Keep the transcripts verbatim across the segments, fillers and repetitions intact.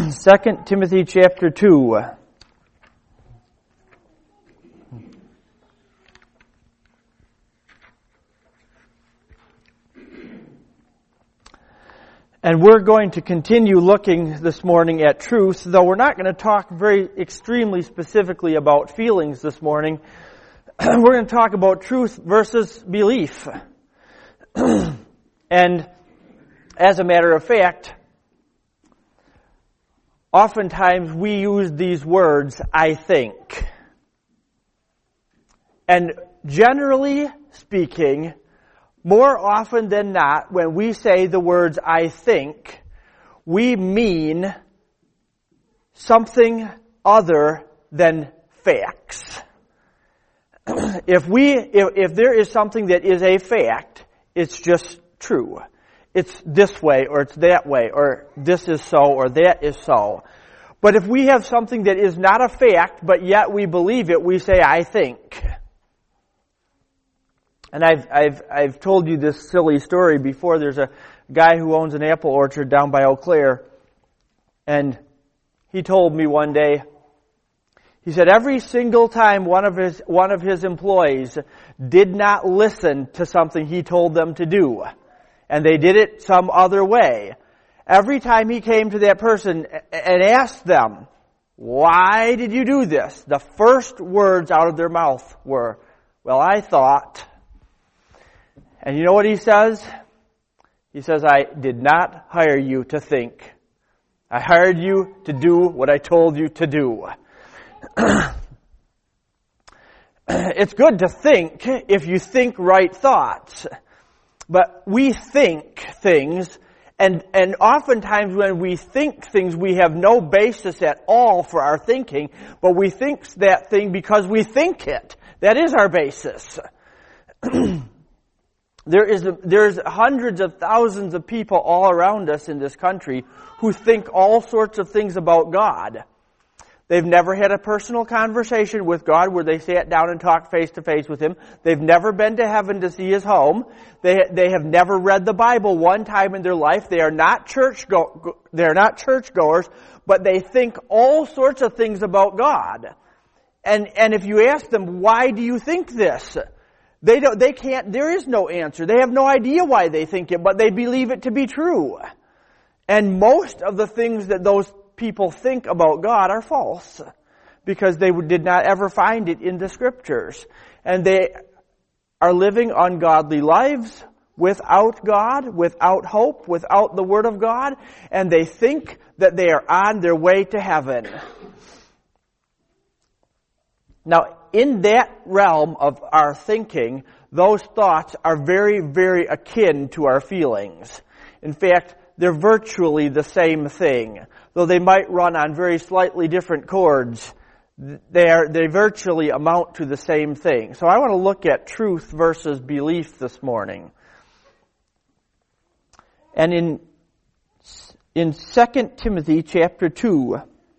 Second Timothy chapter two. And we're going to continue looking this morning at truth, though we're not going to talk very extremely specifically about feelings this morning. We're going to talk about truth versus belief. And as a matter of fact, oftentimes we use these words, I think. And generally speaking, more often than not, when we say the words I think, we mean something other than facts. If we, if, if there is something that is a fact, it's just true. It's this way, or it's that way, or this is so, or that is so. But if we have something that is not a fact, but yet we believe it, we say, I think. And I've, I've, I've told you this silly story before. There's a guy who owns an apple orchard down by Eau Claire, and he told me one day, he said every single time one of his, one of his employees did not listen to something he told them to do, and they did it some other way, every time he came to that person and asked them, why did you do this? The first words out of their mouth were, well, I thought. And you know what he says? He says, I did not hire you to think. I hired you to do what I told you to do. It's good to think if you think right thoughts. But we think things, and, and oftentimes when we think things, we have no basis at all for our thinking, but we think that thing because we think it. That is our basis. There is a, there's hundreds of thousands of people all around us in this country who think all sorts of things about God. They've never had a personal conversation with God where they sat down and talked face to face with Him. They've never been to heaven to see His home. They they have never read the Bible one time in their life. They are not church go, they are not churchgoers, but they think all sorts of things about God. And and if you ask them, why do you think this? They don't, they can't, there is no answer. They have no idea why they think it, but they believe it to be true. And most of the things that those people think about God are false, because they did not ever find it in the Scriptures. And they are living ungodly lives without God, without hope, without the Word of God, and they think that they are on their way to heaven. Now, in that realm of our thinking, those thoughts are very, very akin to our feelings. In fact, they're virtually the same thing. Though they might run on very slightly different chords, they are, they virtually amount to the same thing. So I want to look at truth versus belief this morning. And in, in Second Timothy chapter two,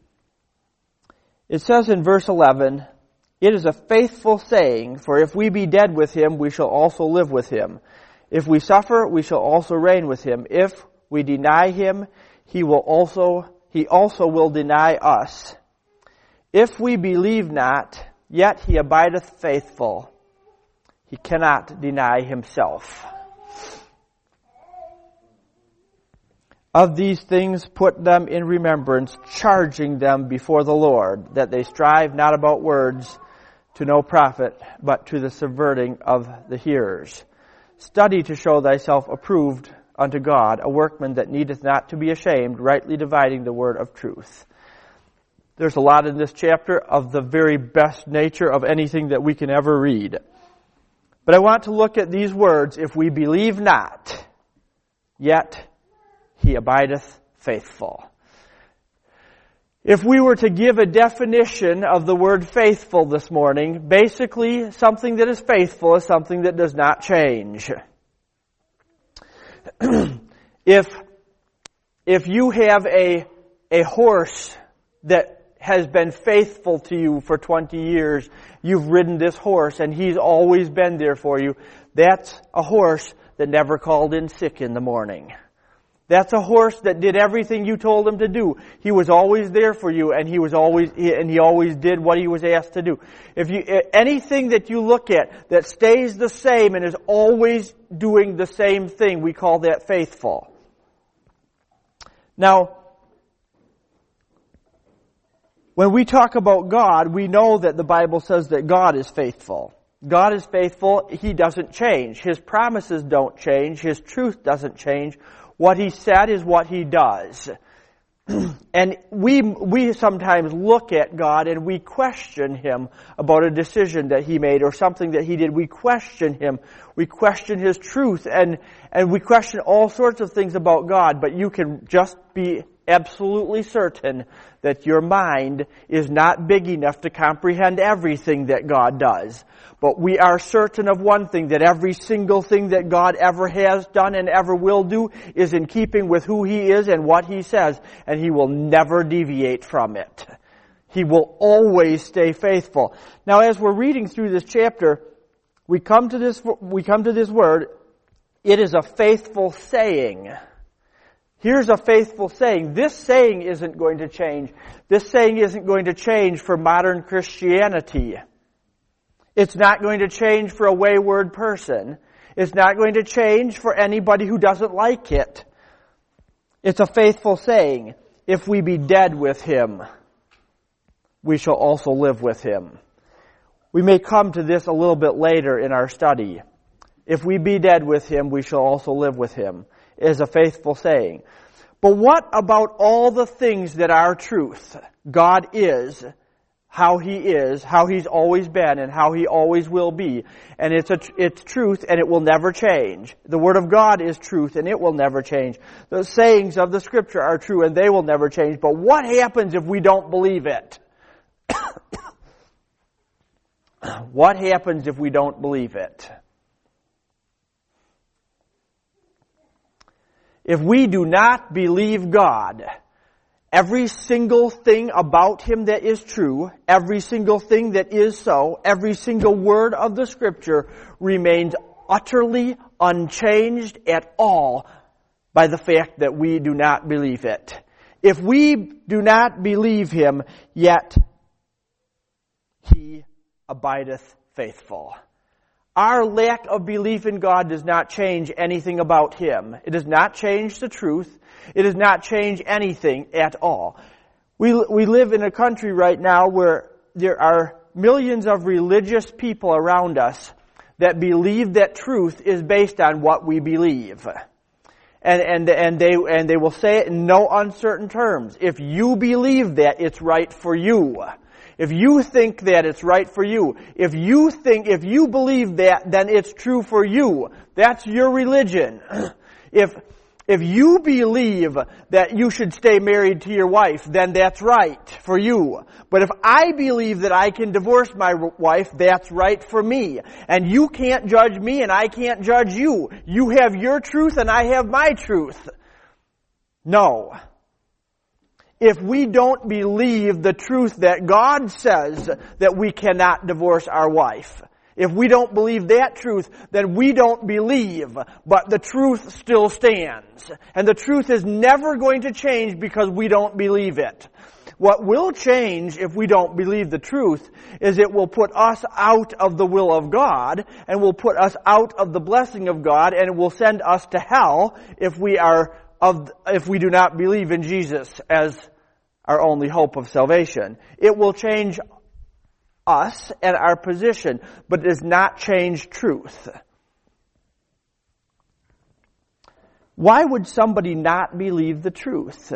it says in verse eleven, it is a faithful saying, for if we be dead with Him, we shall also live with Him. If we suffer, we shall also reign with Him. If we deny Him, He will also, He also will deny us. If we believe not, yet He abideth faithful. He cannot deny Himself. Of these things put them in remembrance, charging them before the Lord, that they strive not about words, to no profit, but to the subverting of the hearers. Study to show thyself approved unto God, a workman that needeth not to be ashamed, rightly dividing the word of truth. There's a lot in this chapter of the very best nature of anything that we can ever read. But I want to look at these words, if we believe not, yet He abideth faithful. If we were to give a definition of the word faithful this morning, basically something that is faithful is something that does not change. if if you have a a horse that has been faithful to you for twenty years, you've ridden this horse and he's always been there for you, that's a horse that never called in sick in the morning. That's a horse that did everything you told him to do. He was always there for you, and he was always and he always did what he was asked to do. If you anything that you look at that stays the same and is always doing the same thing, we call that faithful. Now, when we talk about God, we know that the Bible says that God is faithful. God is faithful. He doesn't change. His promises don't change. His truth doesn't change. What He said is what He does. And we we sometimes look at God and we question Him about a decision that He made or something that He did. We question Him. We question His truth and, and we question all sorts of things about God. But you can just be absolutely certain that your mind is not big enough to comprehend everything that God does. But we are certain of one thing, that every single thing that God ever has done and ever will do is in keeping with who He is and what He says, and He will never deviate from it. He will always stay faithful. Now, as we're reading through this chapter, we come to this, we come to this word, it is a faithful saying. Here's a faithful saying. This saying isn't going to change. This saying isn't going to change for modern Christianity. It's not going to change for a wayward person. It's not going to change for anybody who doesn't like it. It's a faithful saying. If we be dead with Him, we shall also live with Him. We may come to this a little bit later in our study. If we be dead with Him, we shall also live with Him. Is a faithful saying. But what about all the things that are truth? God is, how He is, how He's always been, and how He always will be. And it's a, it's truth, and it will never change. The Word of God is truth, and it will never change. The sayings of the Scripture are true, and they will never change. But what happens if we don't believe it? What happens if we don't believe it? If we do not believe God, every single thing about Him that is true, every single thing that is so, every single word of the Scripture remains utterly unchanged at all by the fact that we do not believe it. If we do not believe Him, yet He abideth faithful. Our lack of belief in God does not change anything about Him. It does not change the truth. It does not change anything at all. We we live in a country right now where there are millions of religious people around us that believe that truth is based on what we believe. And and and they and they will say it in no uncertain terms. If you believe that, it's right for you. If you think that, it's right for you. If you think, if you believe that, then it's true for you. That's your religion. If, if you believe that you should stay married to your wife, then that's right for you. But if I believe that I can divorce my wife, that's right for me. And you can't judge me and I can't judge you. You have your truth and I have my truth. No. If we don't believe the truth that God says that we cannot divorce our wife, if we don't believe that truth, then we don't believe, but the truth still stands. And the truth is never going to change because we don't believe it. What will change if we don't believe the truth is it will put us out of the will of God and will put us out of the blessing of God and it will send us to hell if we are of if we do not believe in Jesus as our only hope of salvation. It will change us and our position, but it does not change truth. Why would somebody not believe the truth?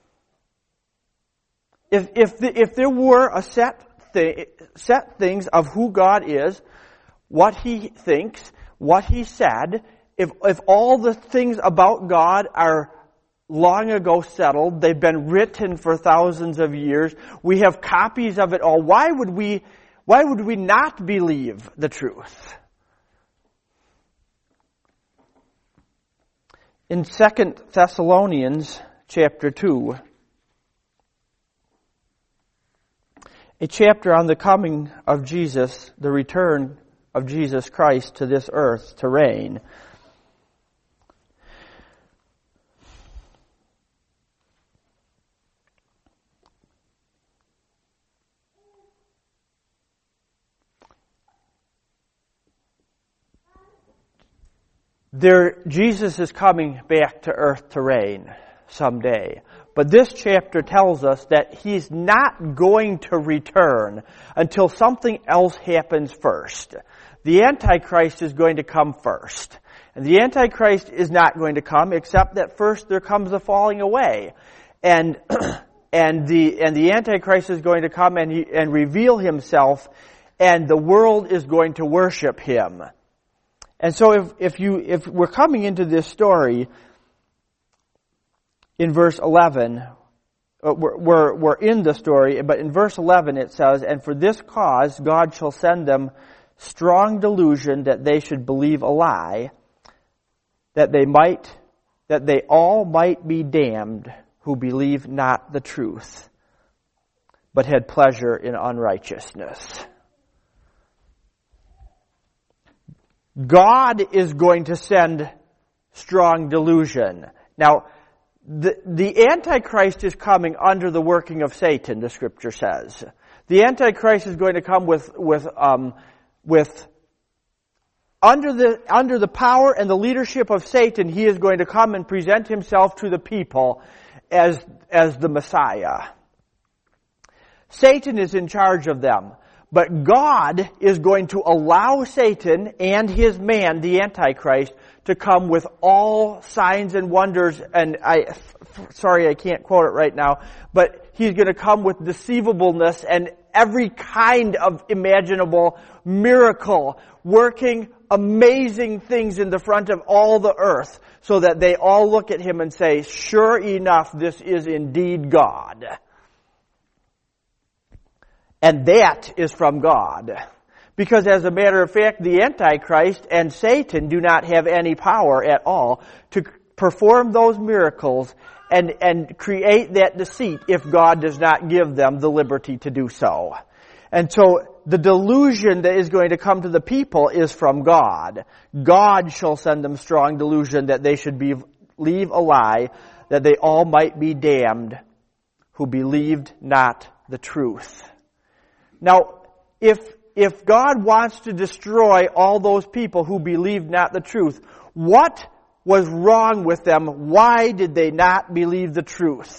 If if the, if there were a set th- set things of who God is, what He thinks, what He said, if if all the things about God are long ago settled, they've been written for thousands of years, we have copies of it all, why would we why would we not believe the truth? In Second Thessalonians chapter two, a chapter on the coming of Jesus, the return of Jesus Christ to this earth to reign. there, Jesus is coming back to earth to reign someday. But this chapter tells us that He's not going to return until something else happens first. The Antichrist is going to come first. And the Antichrist is not going to come except that first there comes the falling away. And and the and the Antichrist is going to come and he, and reveal himself, and the world is going to worship him. And so if if you if we're coming into this story in verse eleven, we're, we're, we're in the story, but in verse eleven it says, "And for this cause God shall send them strong delusion that they should believe a lie, that they might, that they all might be damned who believe not the truth, but had pleasure in unrighteousness." God is going to send strong delusion. Now, the, the Antichrist is coming under the working of Satan, the Scripture says. The Antichrist is going to come with, with, um, with, under the, under the power and the leadership of Satan. He is going to come and present himself to the people as, as the Messiah. Satan is in charge of them. But God is going to allow Satan and his man, the Antichrist, to come with all signs and wonders. And I, sorry, I can't quote it right now, but he's going to come with deceivableness and every kind of imaginable miracle, working amazing things in the front of all the earth, so that they all look at him and say, "Sure enough, this is indeed God." And that is from God. Because as a matter of fact, the Antichrist and Satan do not have any power at all to perform those miracles and, and create that deceit if God does not give them the liberty to do so. And so the delusion that is going to come to the people is from God. God shall send them strong delusion that they should believe a lie, that they all might be damned who believed not the truth. Now, if if God wants to destroy all those people who believed not the truth, what was wrong with them? Why did they not believe the truth?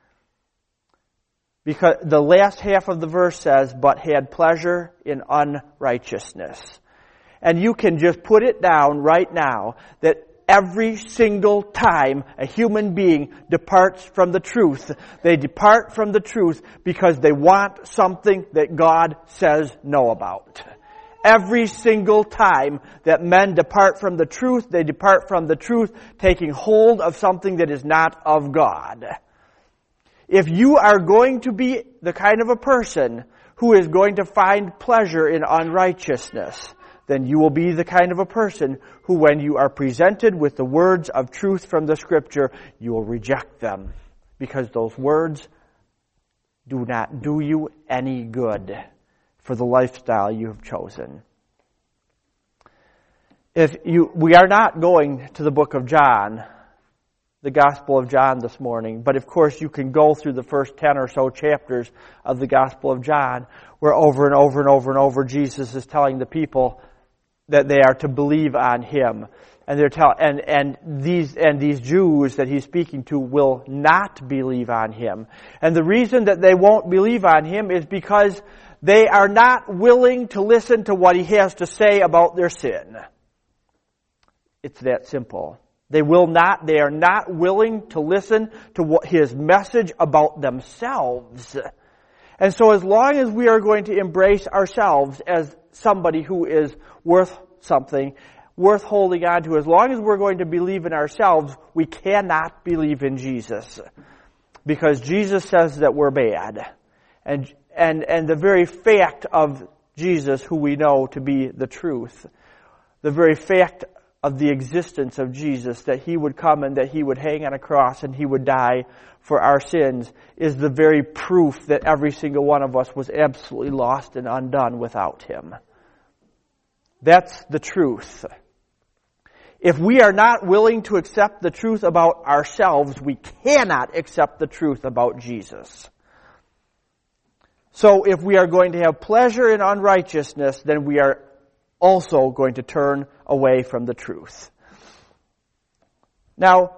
Because the last half of the verse says, "but had pleasure in unrighteousness." And you can just put it down right now that every single time a human being departs from the truth, they depart from the truth because they want something that God says no about. Every single time that men depart from the truth, they depart from the truth taking hold of something that is not of God. If you are going to be the kind of a person who is going to find pleasure in unrighteousness, then you will be the kind of a person who, when you are presented with the words of truth from the Scripture, you will reject them, because those words do not do you any good for the lifestyle you have chosen. If you, we are not going to the book of John, the Gospel of John this morning, but of course you can go through the first ten or so chapters of the Gospel of John, where over and over and over and over Jesus is telling the people that they are to believe on Him. And they're tell and, and these and these Jews that He's speaking to will not believe on Him. And the reason that they won't believe on Him is because they are not willing to listen to what He has to say about their sin. It's that simple. They will not, they are not willing to listen to what His message about themselves. And so as long as we are going to embrace ourselves as somebody who is worth something, worth holding on to, as long as we're going to believe in ourselves, we cannot believe in Jesus. Because Jesus says that we're bad. And, and, and the very fact of Jesus, who we know to be the truth, the very fact of the existence of Jesus, that He would come and that He would hang on a cross and He would die for our sins, is the very proof that every single one of us was absolutely lost and undone without Him. That's the truth. If we are not willing to accept the truth about ourselves, we cannot accept the truth about Jesus. So if we are going to have pleasure in unrighteousness, then we are also going to turn away from the truth. Now,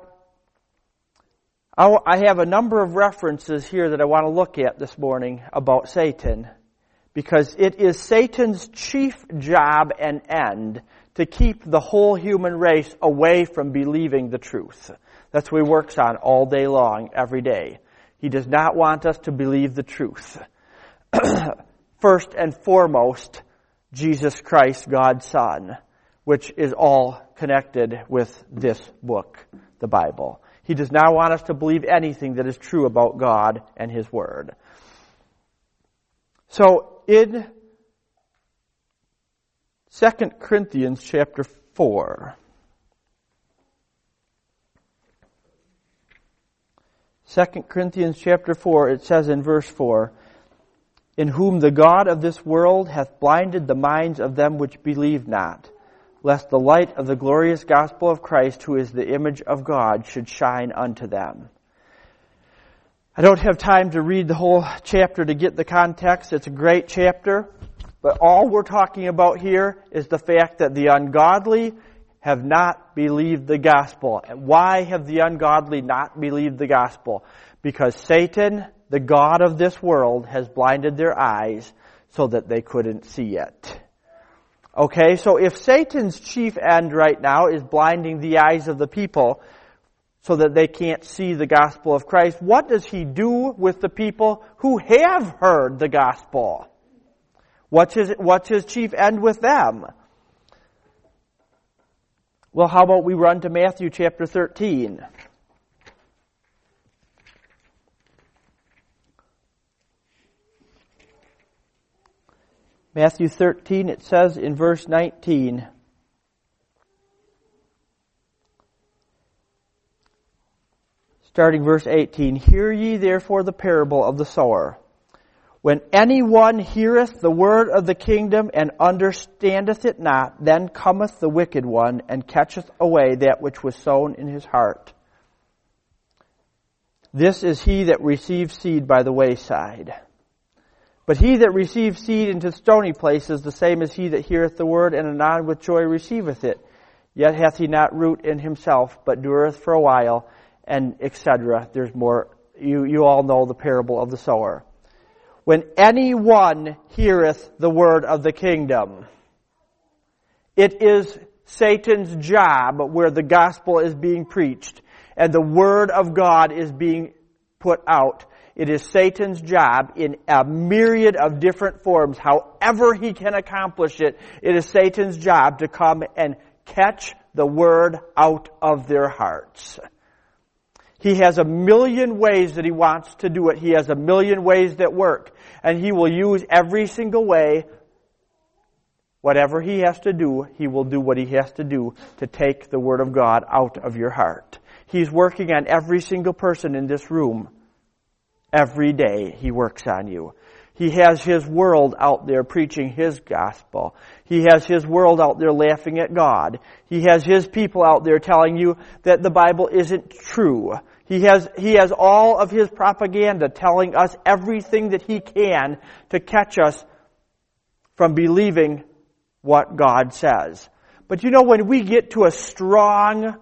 I have a number of references here that I want to look at this morning about Satan, because it is Satan's chief job and end to keep the whole human race away from believing the truth. That's what he works on all day long, every day. He does not want us to believe the truth. First and foremost, Jesus Christ, God's Son, which is all connected with this book, the Bible. He does not want us to believe anything that is true about God and His Word. So, in Second Corinthians chapter four, Second Corinthians chapter four, it says in verse four, "In whom the God of this world hath blinded the minds of them which believe not, lest the light of the glorious gospel of Christ, who is the image of God, should shine unto them." I don't have time to read the whole chapter to get the context. It's a great chapter. But all we're talking about here is the fact that the ungodly have not believed the gospel. And why have the ungodly not believed the gospel? Because Satan, the god of this world, has blinded their eyes so that they couldn't see it. Okay, so if Satan's chief end right now is blinding the eyes of the people so that they can't see the gospel of Christ, what does he do with the people who have heard the gospel? What's his, what's his chief end with them? Well, how about we run to Matthew chapter thirteen? Matthew thirteen, it says in verse nineteen, starting verse eighteen, "Hear ye therefore the parable of the sower. When anyone heareth the word of the kingdom and understandeth it not, then cometh the wicked one and catcheth away that which was sown in his heart. This is he that receives seed by the wayside. But he that receives seed into stony places, the same as he that heareth the word, and anon with joy receiveth it. Yet hath he not root in himself, but dureth for a while," and et cetera. There's more. You, you all know the parable of the sower. When anyone heareth the word of the kingdom, it is Satan's job where the gospel is being preached and the word of God is being put out. It is Satan's job in a myriad of different forms, however he can accomplish it. It is Satan's job to come and catch the word out of their hearts. He has a million ways that he wants to do it. He has a million ways that work. And he will use every single way. Whatever he has to do, he will do what he has to do to take the word of God out of your heart. He's working on every single person in this room. Every day he works on you. He has his world out there preaching his gospel. He has his world out there laughing at God. He has his people out there telling you that the Bible isn't true. He has, he has all of his propaganda telling us everything that he can to catch us from believing what God says. But you know, when we get to a strong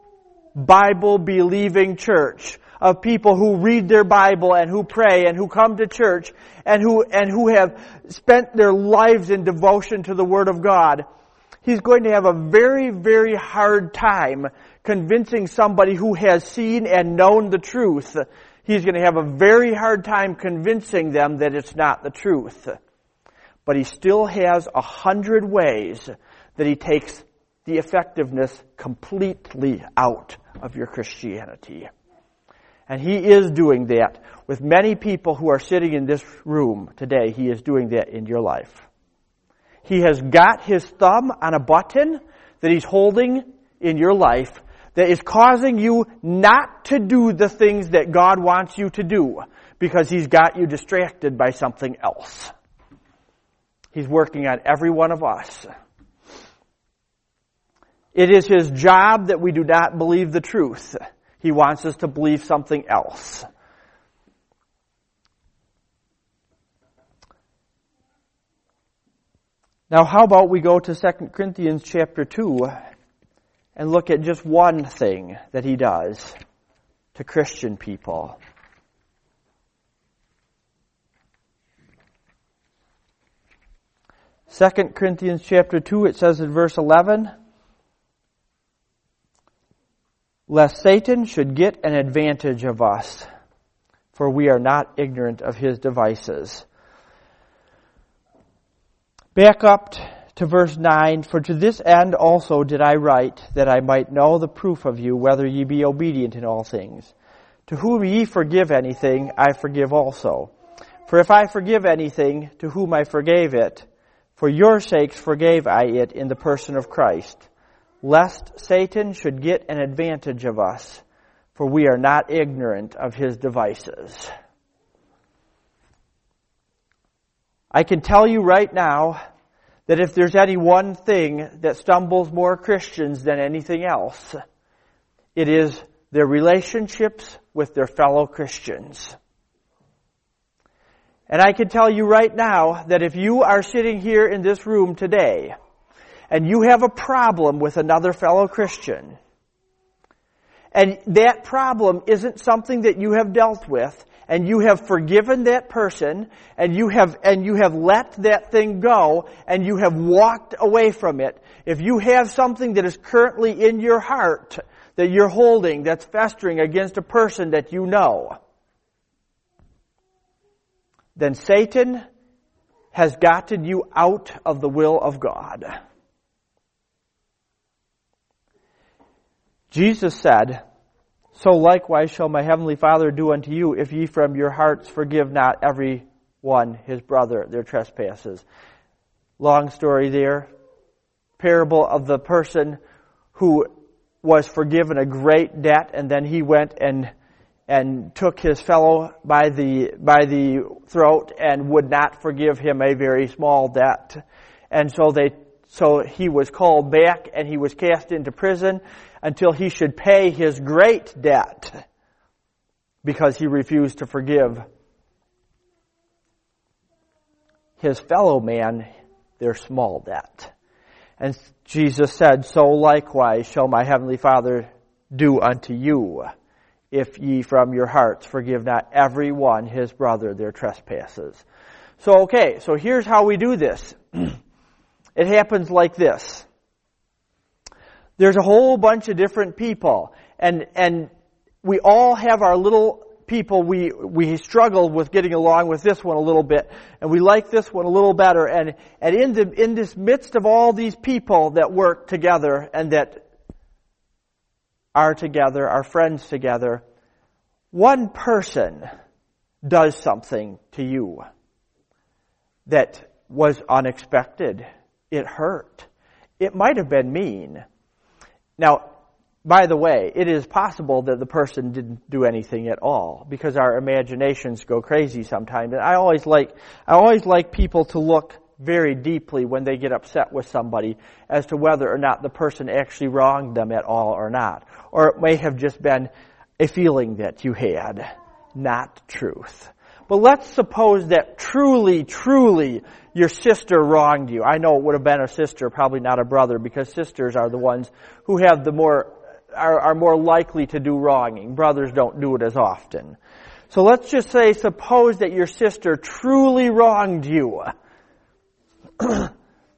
Bible-believing church of people who read their Bible and who pray and who come to church and who and who have spent their lives in devotion to the Word of God, he's going to have a very, very hard time convincing somebody who has seen and known the truth. He's going to have a very hard time convincing them that it's not the truth. But he still has a hundred ways that he takes the effectiveness completely out of your Christianity. And he is doing that with many people who are sitting in this room today. He is doing that in your life. He has got his thumb on a button that he's holding in your life that is causing you not to do the things that God wants you to do because he's got you distracted by something else. He's working on every one of us. It is his job that we do not believe the truth. He wants us to believe something else. Now, how about we go to Second Corinthians chapter two and look at just one thing that he does to Christian people. Second Corinthians chapter two, it says in verse eleven, lest Satan should get an advantage of us, for we are not ignorant of his devices. Back up to verse nine, for to this end also did I write, that I might know the proof of you, whether ye be obedient in all things. To whom ye forgive anything, I forgive also. For if I forgive anything, to whom I forgave it, for your sakes forgave I it in the person of Christ, lest Satan should get an advantage of us, for we are not ignorant of his devices. I can tell you right now that if there's any one thing that stumbles more Christians than anything else, it is their relationships with their fellow Christians. And I can tell you right now that if you are sitting here in this room today and you have a problem with another fellow Christian, and that problem isn't something that you have dealt with, and you have forgiven that person, and you have and you have let that thing go, and you have walked away from it, if you have something that is currently in your heart that you're holding that's festering against a person that you know, then Satan has gotten you out of the will of God. Jesus said, so likewise shall my heavenly Father do unto you, if ye from your hearts forgive not every one his brother their trespasses. Long story there. Parable of the person who was forgiven a great debt, and then he went and and took his fellow by the by the throat and would not forgive him a very small debt. And so they so he was called back and he was cast into prison until he should pay his great debt, because he refused to forgive his fellow man their small debt. And Jesus said, so likewise shall my heavenly Father do unto you, if ye from your hearts forgive not every one his brother their trespasses. So, okay, so here's how we do this. It happens like this. There's a whole bunch of different people, and and we all have our little people. We we struggle with getting along with this one a little bit, and we like this one a little better. And and in the in this midst of all these people that work together and that are together, are friends together, one person does something to you that was unexpected. It hurt. It might have been mean. Now, by the way, it is possible that the person didn't do anything at all, because our imaginations go crazy sometimes. And I always like, I always like people to look very deeply when they get upset with somebody as to whether or not the person actually wronged them at all or not. Or it may have just been a feeling that you had, not truth. But let's suppose that truly, truly your sister wronged you. I know it would have been a sister, probably not a brother, because sisters are the ones who have the more, are, are more likely to do wronging. Brothers don't do it as often. So let's just say, suppose that your sister truly wronged you. It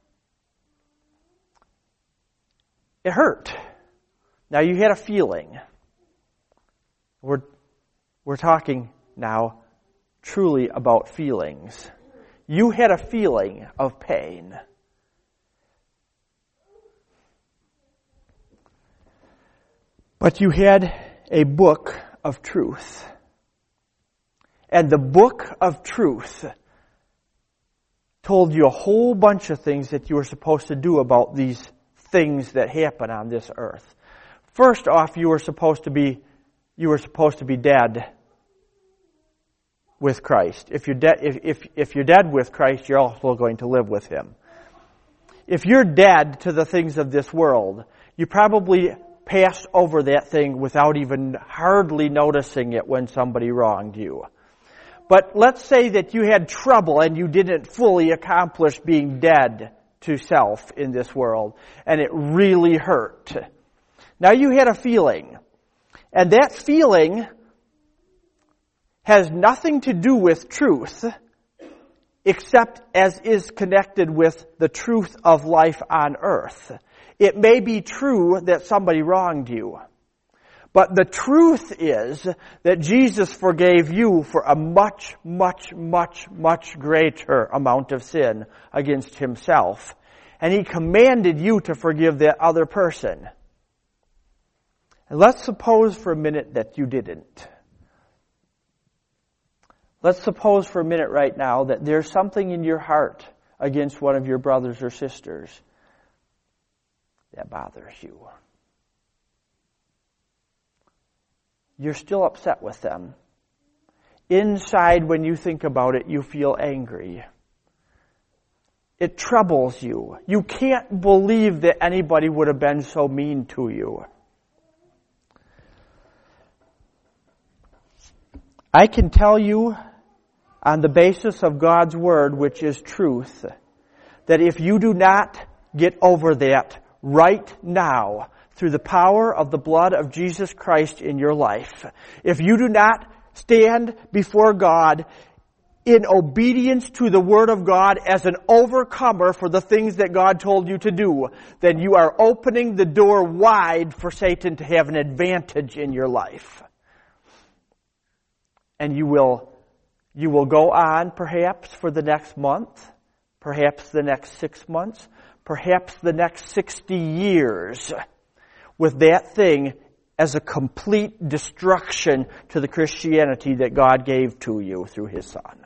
hurt. Now you had a feeling. We're, we're talking now truly about feelings. You had a feeling of pain. But you had a book of truth. And the book of truth told you a whole bunch of things that you were supposed to do about these things that happen on this earth. First off, you were supposed to be you were supposed to be dead with Christ. If you're dead if, if if you're dead with Christ, you're also going to live with him. If you're dead to the things of this world, you probably passed over that thing without even hardly noticing it when somebody wronged you. But let's say that you had trouble and you didn't fully accomplish being dead to self in this world, and it really hurt. Now you had a feeling, and that feeling has nothing to do with truth, except as is connected with the truth of life on earth. It may be true that somebody wronged you, but the truth is that Jesus forgave you for a much, much, much, much greater amount of sin against himself. And he commanded you to forgive that other person. And let's suppose for a minute that you didn't. Let's suppose for a minute right now that there's something in your heart against one of your brothers or sisters that bothers you. You're still upset with them. Inside, when you think about it, you feel angry. It troubles you. You can't believe that anybody would have been so mean to you. I can tell you, on the basis of God's Word, which is truth, that if you do not get over that right now, through the power of the blood of Jesus Christ in your life, if you do not stand before God in obedience to the Word of God as an overcomer for the things that God told you to do, then you are opening the door wide for Satan to have an advantage in your life. And you will, you will go on perhaps for the next month, perhaps the next six months, perhaps the next sixty years, with that thing as a complete destruction to the Christianity that God gave to you through His Son.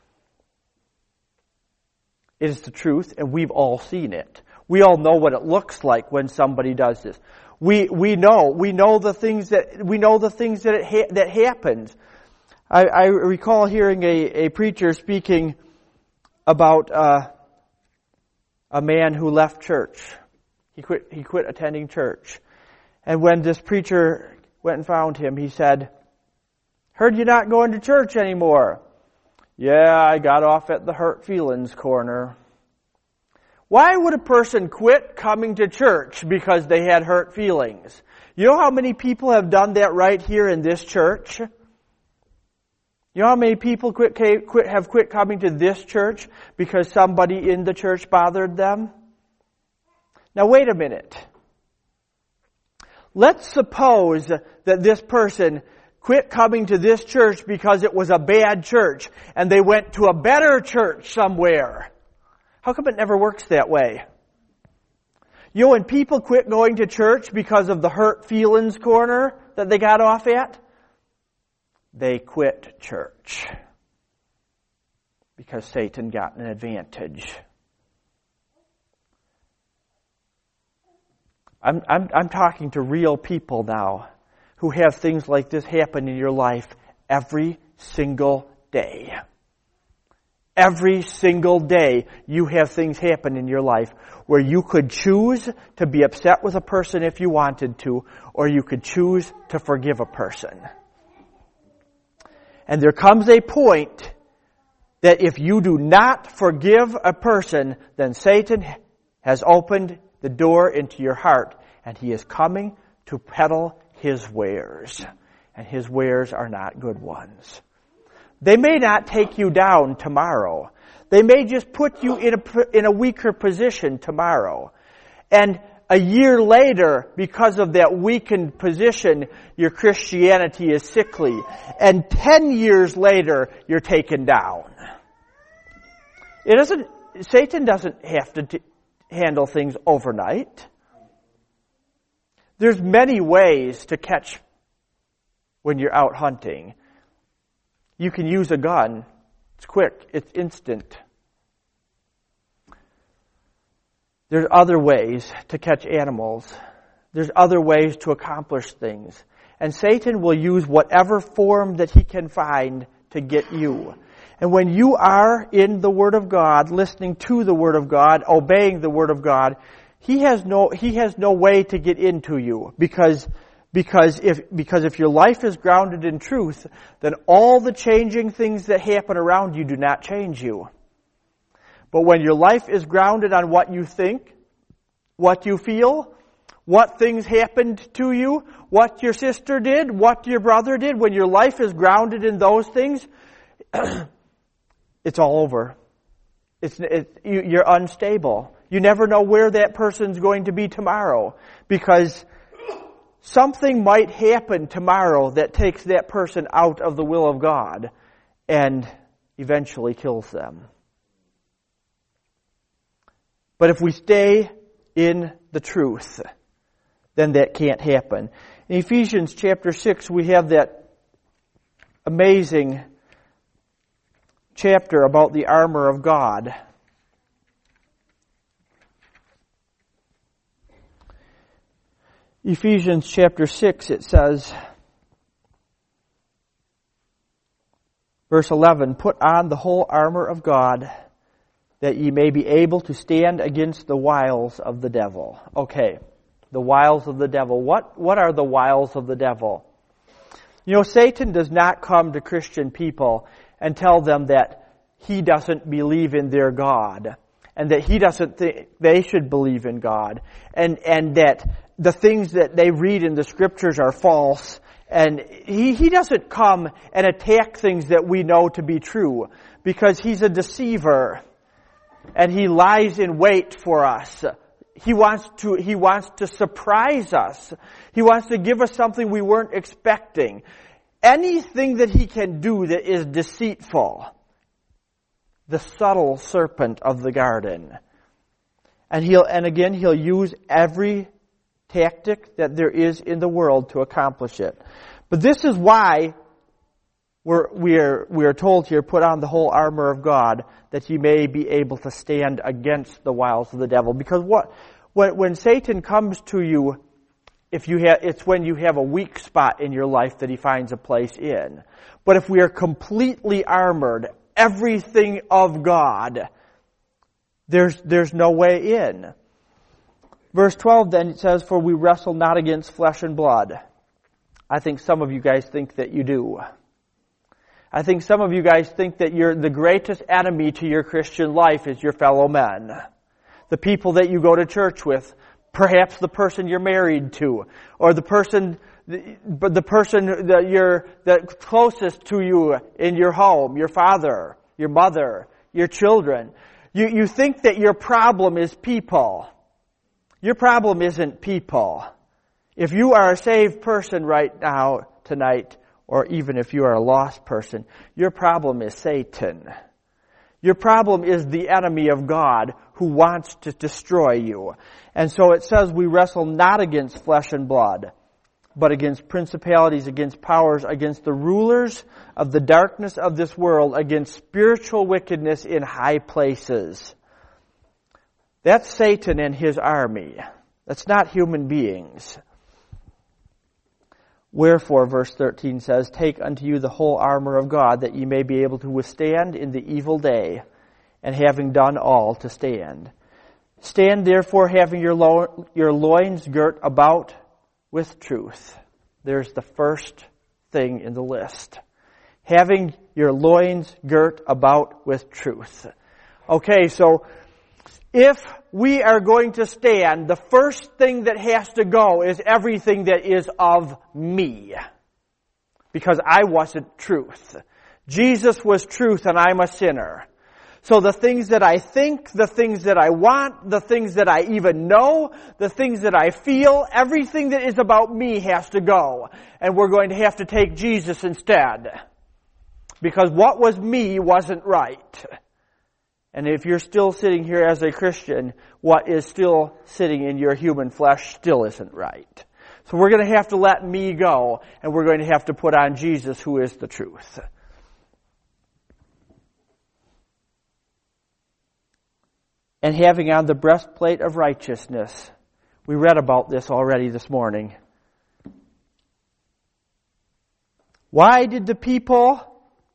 It is the truth, and we've all seen it. We all know what it looks like when somebody does this. We we know we know the things that we know the things that it ha- that happens. I, I recall hearing a, a preacher speaking about uh, a man who left church. He quit he quit attending church. And when this preacher went and found him, he said, "Heard you're not going to church anymore." "Yeah, I got off at the hurt feelings corner." Why would a person quit coming to church because they had hurt feelings? You know how many people have done that right here in this church? You know how many people quit, quit, have quit coming to this church because somebody in the church bothered them? Now wait a minute. Let's suppose that this person quit coming to this church because it was a bad church and they went to a better church somewhere. How come it never works that way? You know, when people quit going to church because of the hurt feelings corner that they got off at, they quit church because Satan got an advantage. I'm, I'm, I'm talking to real people now who have things like this happen in your life every single day. Every single day you have things happen in your life where you could choose to be upset with a person if you wanted to, or you could choose to forgive a person. And there comes a point that if you do not forgive a person, then Satan has opened the door into your heart, and he is coming to peddle his wares. And his wares are not good ones. They may not take you down tomorrow. They may just put you in a, in a weaker position tomorrow. And a year later, because of that weakened position, your Christianity is sickly. And ten years later, you're taken down. It doesn't, Satan doesn't have to t- handle things overnight. There's many ways to catch when you're out hunting. You can use a gun. It's quick. It's instant. There's other ways to catch animals. There's other ways to accomplish things. And Satan will use whatever form that he can find to get you. And when you are in the Word of God, listening to the Word of God, obeying the Word of God, he has no he has no way to get into you, because because if because if your life is grounded in truth, then all the changing things that happen around you do not change you. But when your life is grounded on what you think, what you feel, what things happened to you, what your sister did, what your brother did, when your life is grounded in those things, it's all over. It's, it, you, you're unstable. You never know where that person's going to be tomorrow, because something might happen tomorrow that takes that person out of the will of God and eventually kills them. But if we stay in the truth, then that can't happen. In Ephesians chapter six, we have that amazing chapter about the armor of God. Ephesians chapter six, it says, verse eleven, "Put on the whole armor of God, that ye may be able to stand against the wiles of the devil." Okay, the wiles of the devil. What, what are the wiles of the devil? You know, Satan does not come to Christian people and tell them that he doesn't believe in their God, and that he doesn't think they should believe in God, and, and that the things that they read in the scriptures are false. And he, he doesn't come and attack things that we know to be true, because he's a deceiver. And he lies in wait for us. He wants to, he wants to surprise us. He wants to give us something we weren't expecting. Anything that he can do that is deceitful. The subtle serpent of the garden. And he'll, and again, he'll use every tactic that there is in the world to accomplish it. But this is why we're, we're, we're told here, put on the whole armor of God, that you may be able to stand against the wiles of the devil. Because what, when, when Satan comes to you, if you have, it's when you have a weak spot in your life that he finds a place in. But if we are completely armored, everything of God, there's, there's no way in. Verse twelve then, it says, "For we wrestle not against flesh and blood." I think some of you guys think that you do. I think some of you guys think that you're the greatest enemy to your Christian life is your fellow men. The people that you go to church with. Perhaps the person you're married to. Or the person, the, the person that you're the closest to you in your home. Your father, your mother, your children. You, you think that your problem is people. Your problem isn't people. If you are a saved person right now, tonight, or even if you are a lost person, your problem is Satan. Your problem is the enemy of God who wants to destroy you. And so it says we wrestle not against flesh and blood, but against principalities, against powers, against the rulers of the darkness of this world, against spiritual wickedness in high places. That's Satan and his army. That's not human beings. "Wherefore," verse thirteen says, "take unto you the whole armor of God, that ye may be able to withstand in the evil day, and having done all, to stand. Stand therefore, having your, lo- your loins girt about with truth." There's the first thing in the list. Having your loins girt about with truth. Okay, so if we are going to stand, the first thing that has to go is everything that is of me. Because I wasn't truth. Jesus was truth and I'm a sinner. So the things that I think, the things that I want, the things that I even know, the things that I feel, everything that is about me has to go. And we're going to have to take Jesus instead. Because what was me wasn't right. And if you're still sitting here as a Christian, what is still sitting in your human flesh still isn't right. So we're going to have to let me go, and we're going to have to put on Jesus, who is the truth. And having on the breastplate of righteousness. We read about this already this morning. Why did the people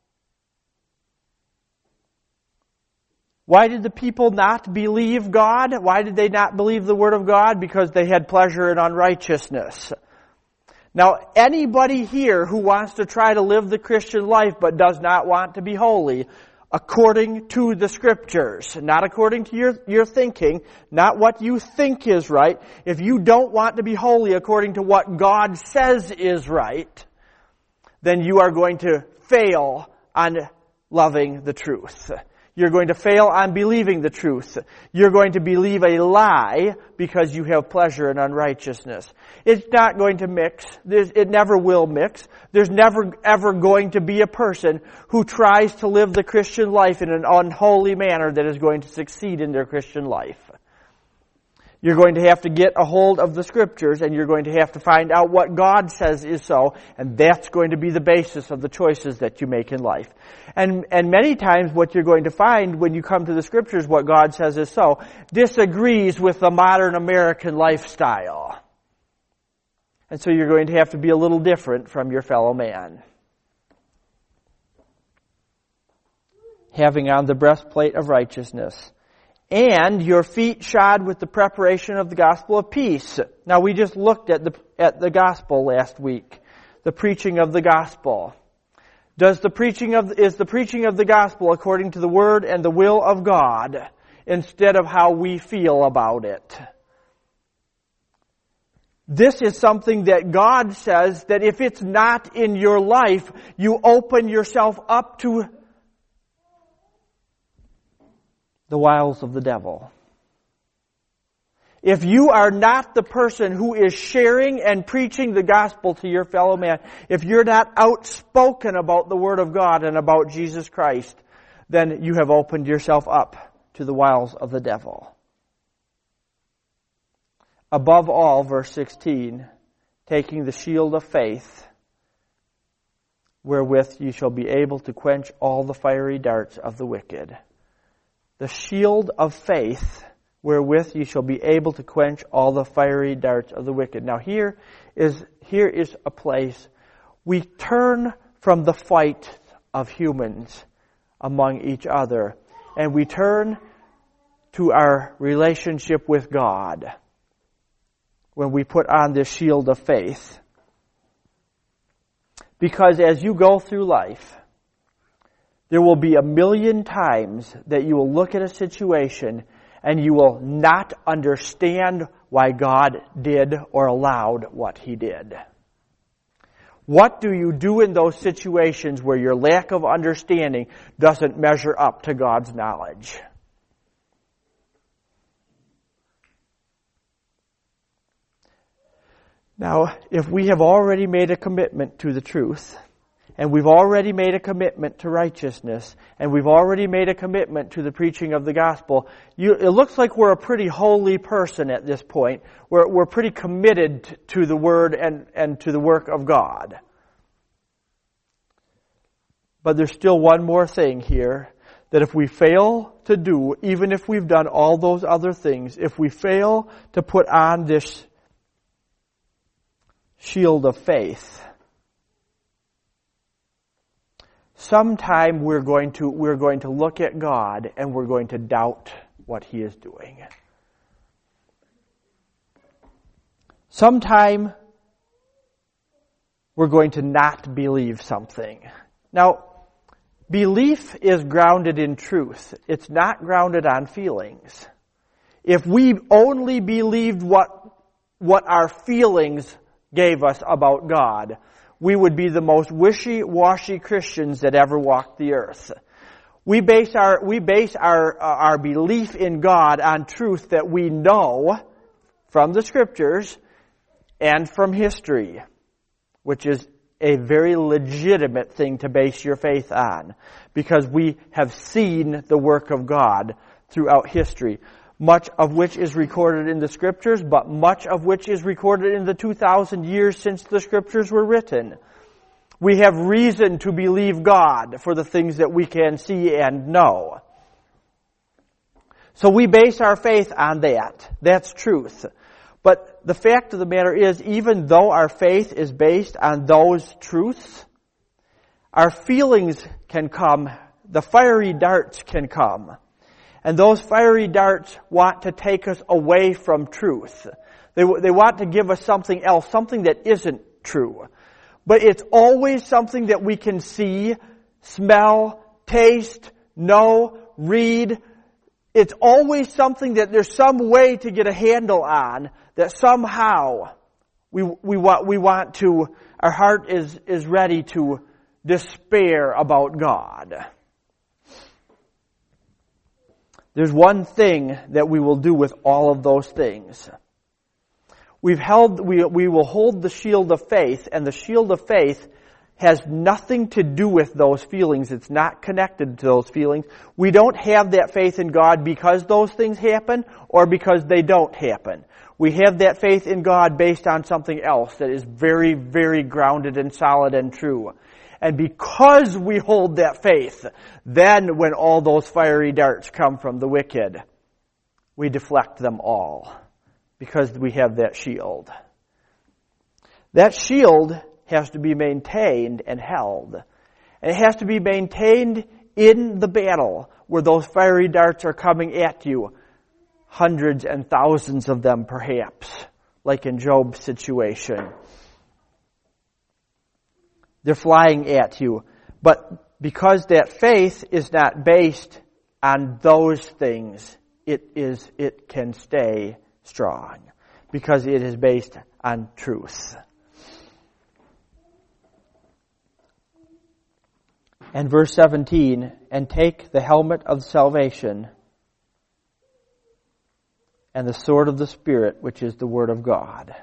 Why did the people not believe God? Why did they not believe the Word of God? Because they had pleasure in unrighteousness. Now, anybody here who wants to try to live the Christian life but does not want to be holy according to the Scriptures, not according to your, your thinking, not what you think is right. If you don't want to be holy according to what God says is right, then you are going to fail on loving the truth. You're going to fail on believing the truth. You're going to believe a lie because you have pleasure in unrighteousness. It's not going to mix. There's, it never will mix. There's never ever going to be a person who tries to live the Christian life in an unholy manner that is going to succeed in their Christian life. You're going to have to get a hold of the Scriptures, and you're going to have to find out what God says is so, and that's going to be the basis of the choices that you make in life. And, and many times what you're going to find when you come to the Scriptures, what God says is so, disagrees with the modern American lifestyle. And so you're going to have to be a little different from your fellow man. Having on the breastplate of righteousness, and your feet shod with the preparation of the gospel of peace. Now we just looked at the at the gospel last week, the preaching of the gospel. Does the preaching of is the preaching of the gospel according to the word and the will of God instead of how we feel about it? This is something that God says that if it's not in your life, you open yourself up to the wiles of the devil. If you are not the person who is sharing and preaching the gospel to your fellow man, if you're not outspoken about the Word of God and about Jesus Christ, then you have opened yourself up to the wiles of the devil. Above all, verse sixteen, taking the shield of faith, wherewith you shall be able to quench all the fiery darts of the wicked. The shield of faith, wherewith you shall be able to quench all the fiery darts of the wicked. Now here is here is a place we turn from the fight of humans among each other, and we turn to our relationship with God when we put on this shield of faith. Because as you go through life, there will be a million times that you will look at a situation and you will not understand why God did or allowed what He did. What do you do in those situations where your lack of understanding doesn't measure up to God's knowledge? Now, if we have already made a commitment to the truth, and we've already made a commitment to righteousness, and we've already made a commitment to the preaching of the gospel, you, it looks like we're a pretty holy person at this point. We're, we're pretty committed to the Word and, and to the work of God. But there's still one more thing here, that if we fail to do, even if we've done all those other things, if we fail to put on this shield of faith, sometime we're going to we're going to look at God and we're going to doubt what He is doing. Sometime we're going to not believe something. Now, belief is grounded in truth. It's not grounded on feelings. If we only believed what what our feelings gave us about God, we would be the most wishy-washy Christians that ever walked the earth. We base our we base our uh, our belief in God on truth that we know from the Scriptures and from history, which is a very legitimate thing to base your faith on, because we have seen the work of God throughout history, much of which is recorded in the Scriptures, but much of which is recorded in the two thousand years since the Scriptures were written. We have reason to believe God for the things that we can see and know. So we base our faith on that. That's truth. But the fact of the matter is, even though our faith is based on those truths, our feelings can come, the fiery darts can come. And those fiery darts want to take us away from truth. They, they want to give us something else, something that isn't true. But it's always something that we can see, smell, taste, know, read. It's always something that there's some way to get a handle on, that somehow we, we want, we want to, our heart is, is ready to despair about God. There's one thing that we will do with all of those things. We've held, we, we will hold the shield of faith, and the shield of faith has nothing to do with those feelings. It's not connected to those feelings. We don't have that faith in God because those things happen or because they don't happen. We have that faith in God based on something else that is very, very grounded and solid and true. And because we hold that faith, then when all those fiery darts come from the wicked, we deflect them all because we have that shield. That shield has to be maintained and held. And it has to be maintained in the battle where those fiery darts are coming at you. Hundreds and thousands of them perhaps, like in Job's situation. They're flying at you. But because that faith is not based on those things, it is, it can stay strong. Because it is based on truth. And verse seventeen, and take the helmet of salvation and the sword of the Spirit, which is the Word of God.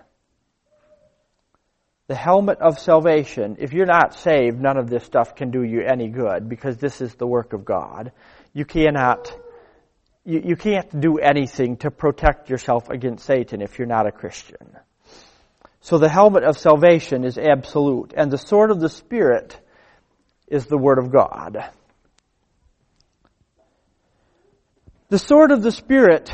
The helmet of salvation, if you're not saved, none of this stuff can do you any good because this is the work of God. You cannot, you, you can't do anything to protect yourself against Satan if you're not a Christian. So the helmet of salvation is absolute, and the sword of the Spirit is the Word of God. The sword of the Spirit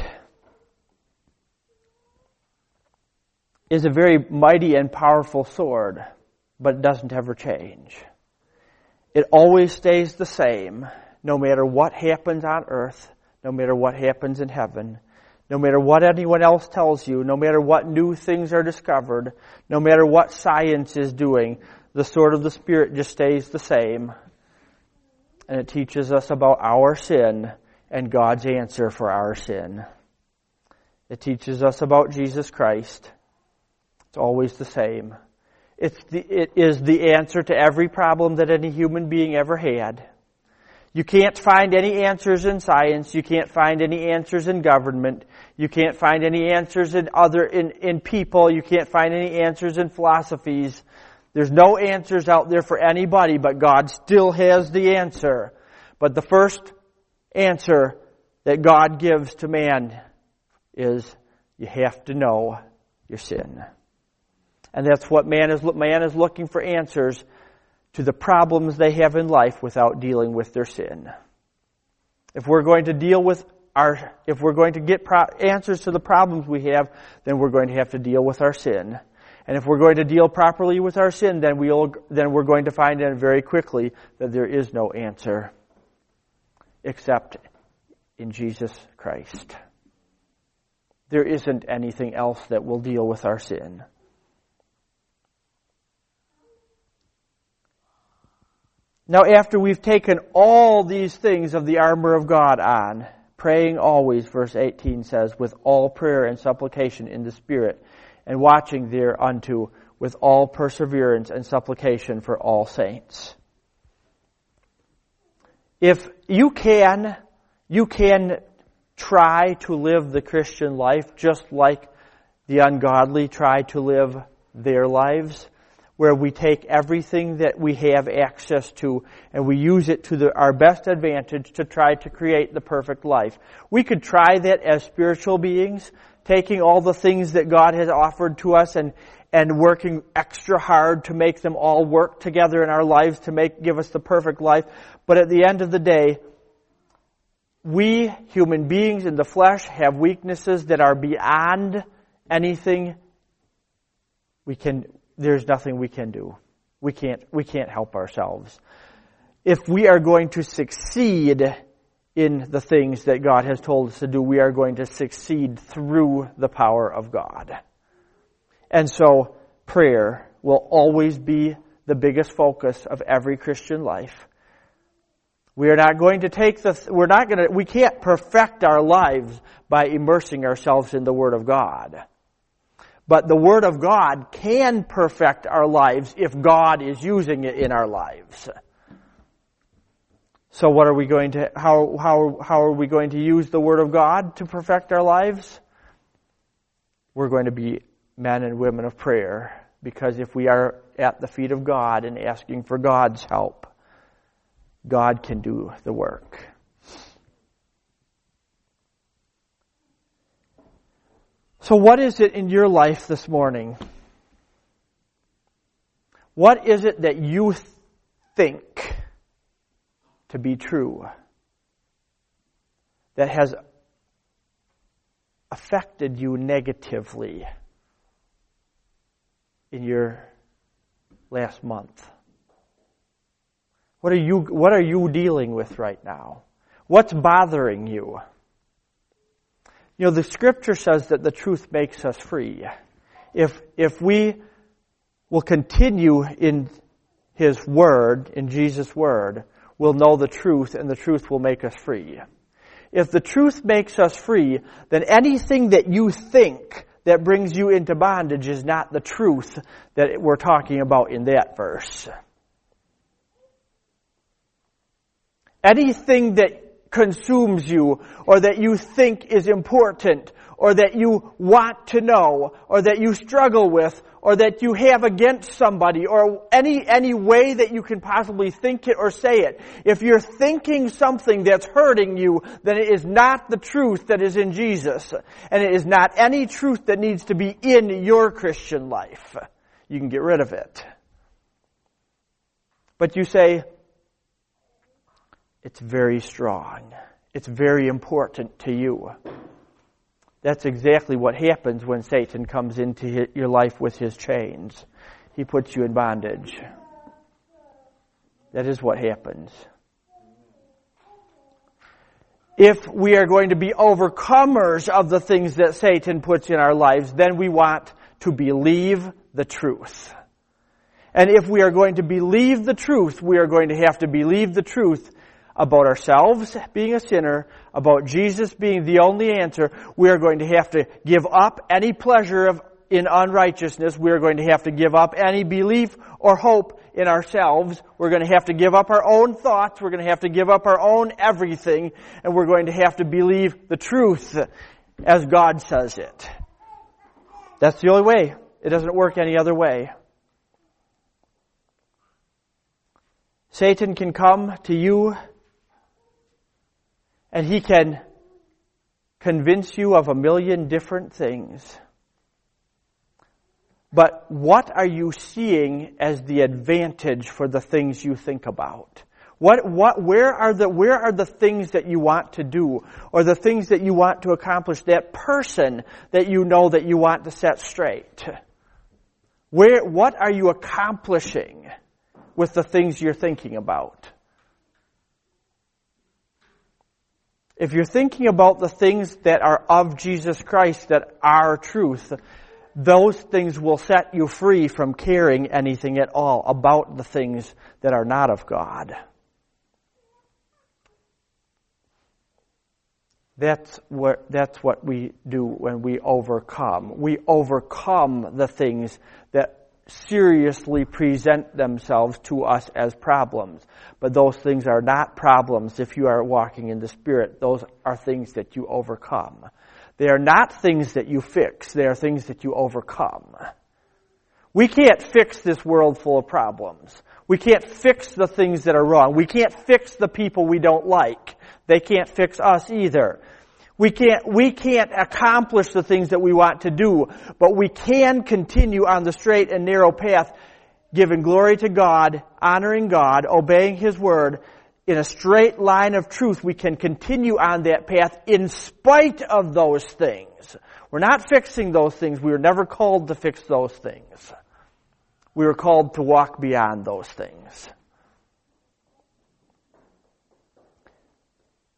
is a very mighty and powerful sword, but it doesn't ever change. It always stays the same, no matter what happens on earth, no matter what happens in heaven, no matter what anyone else tells you, no matter what new things are discovered, no matter what science is doing, the sword of the Spirit just stays the same. And it teaches us about our sin and God's answer for our sin. It teaches us about Jesus Christ. It's always the same. It's the, it is the answer to every problem that any human being ever had. You can't find any answers in science. You can't find any answers in government. You can't find any answers in other in, in people. You can't find any answers in philosophies. There's no answers out there for anybody, but God still has the answer. But the first answer that God gives to man is you have to know your sin. And that's what man is, man is looking for answers to the problems they have in life without dealing with their sin. If we're going to deal with our, if we're going to get pro- answers to the problems we have, then we're going to have to deal with our sin. And if we're going to deal properly with our sin, then we'll, then we're going to find out very quickly that there is no answer except in Jesus Christ. There isn't anything else that will deal with our sin. Now, after we've taken all these things of the armor of God on, praying always, verse eighteen says, with all prayer and supplication in the Spirit, and watching thereunto with all perseverance and supplication for all saints. If you can, you can try to live the Christian life just like the ungodly try to live their lives, where we take everything that we have access to and we use it to the, our best advantage to try to create the perfect life. We could try that as spiritual beings, taking all the things that God has offered to us and, and working extra hard to make them all work together in our lives to make give us the perfect life. But at the end of the day, we human beings in the flesh have weaknesses that are beyond anything we can. There's nothing we can do. We can't. We can't help ourselves. If we are going to succeed in the things that God has told us to do, we are going to succeed through the power of God. And so prayer will always be the biggest focus of every Christian life. We are not going to take the, we're not going to, we can't perfect our lives by immersing ourselves in the Word of God. But the Word of God can perfect our lives if God is using it in our lives. So what are we going to, how, how, how are we going to use the Word of God to perfect our lives? We're going to be men and women of prayer, because if we are at the feet of God and asking for God's help, God can do the work. So what is it in your life this morning? What is it that you think to be true that has affected you negatively in your last month? What are you, what are you dealing with right now? What's bothering you? You know, the Scripture says that the truth makes us free. If, if we will continue in His Word, in Jesus' Word, we'll know the truth, and the truth will make us free. If the truth makes us free, then anything that you think that brings you into bondage is not the truth that we're talking about in that verse. Anything that consumes you, or that you think is important, or that you want to know, or that you struggle with, or that you have against somebody, or any, any way that you can possibly think it or say it. If you're thinking something that's hurting you, then it is not the truth that is in Jesus. And it is not any truth that needs to be in your Christian life. You can get rid of it. But you say, it's very strong. It's very important to you. That's exactly what happens when Satan comes into your life with his chains. He puts you in bondage. That is what happens. If we are going to be overcomers of the things that Satan puts in our lives, then we want to believe the truth. And if we are going to believe the truth, we are going to have to believe the truth about ourselves being a sinner, about Jesus being the only answer. We are going to have to give up any pleasure of, in unrighteousness. We are going to have to give up any belief or hope in ourselves. We're going to have to give up our own thoughts. We're going to have to give up our own everything. And we're going to have to believe the truth as God says it. That's the only way. It doesn't work any other way. Satan can come to you and he can convince you of a million different things. But what are you seeing as the advantage for the things you think about? What, what, where are the, where are the things that you want to do, or the things that you want to accomplish, that person that you know that you want to set straight? Where, what are you accomplishing with the things you're thinking about? If you're thinking about the things that are of Jesus Christ, that are truth, those things will set you free from caring anything at all about the things that are not of God. That's what, that's what we do when we overcome. We overcome the things that seriously present themselves to us as problems. But those things are not problems if you are walking in the Spirit. Those are things that you overcome. They are not things that you fix. They are things that you overcome. We can't fix this world full of problems. We can't fix the things that are wrong. We can't fix the people we don't like. They can't fix us either. We can't, we can't accomplish the things that we want to do, but we can continue on the straight and narrow path, giving glory to God, honoring God, obeying His Word. In a straight line of truth, we can continue on that path in spite of those things. We're not fixing those things. We were never called to fix those things. We were called to walk beyond those things.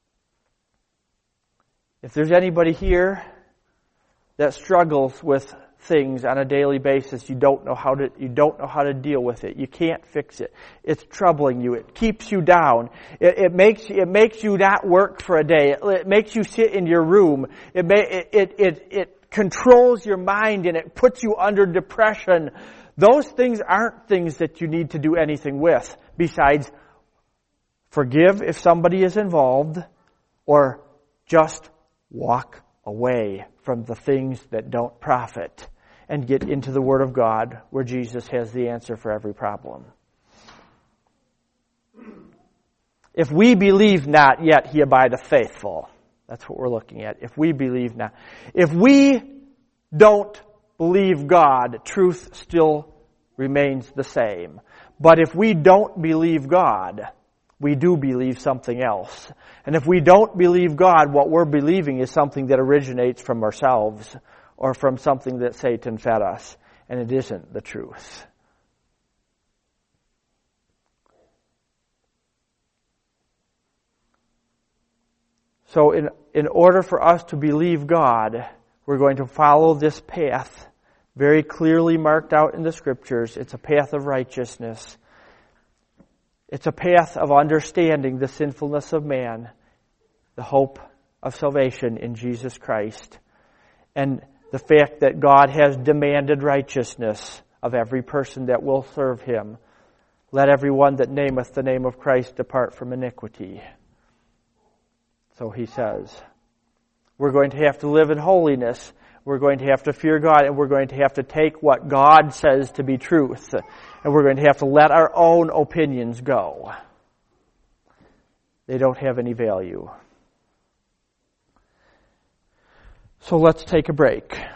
If there's anybody here that struggles with things on a daily basis. You don't know how to, you don't know how to deal with it. You can't fix it. It's troubling you. It keeps you down. It, it makes, it makes you not work for a day. It, it makes you sit in your room. It may, it, it, it, it controls your mind and it puts you under depression. Those things aren't things that you need to do anything with besides forgive if somebody is involved or just walk away from the things that don't profit and get into the Word of God where Jesus has the answer for every problem. If we believe not, yet he abideth faithful. That's what we're looking at. If we believe not. If we don't believe God, truth still remains the same. But if we don't believe God, we do believe something else. And if we don't believe God, what we're believing is something that originates from ourselves or from something that Satan fed us. And it isn't the truth. So in, in order for us to believe God, we're going to follow this path very clearly marked out in the Scriptures. It's a path of righteousness. It's a path of understanding the sinfulness of man, the hope of salvation in Jesus Christ, and the fact that God has demanded righteousness of every person that will serve Him. Let everyone that nameth the name of Christ depart from iniquity. So He says, we're going to have to live in holiness. We're going to have to fear God, and we're going to have to take what God says to be truth, and we're going to have to let our own opinions go. They don't have any value. So let's take a break.